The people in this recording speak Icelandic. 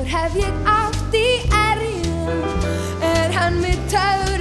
hef ég átt í erjum, hann mér töfra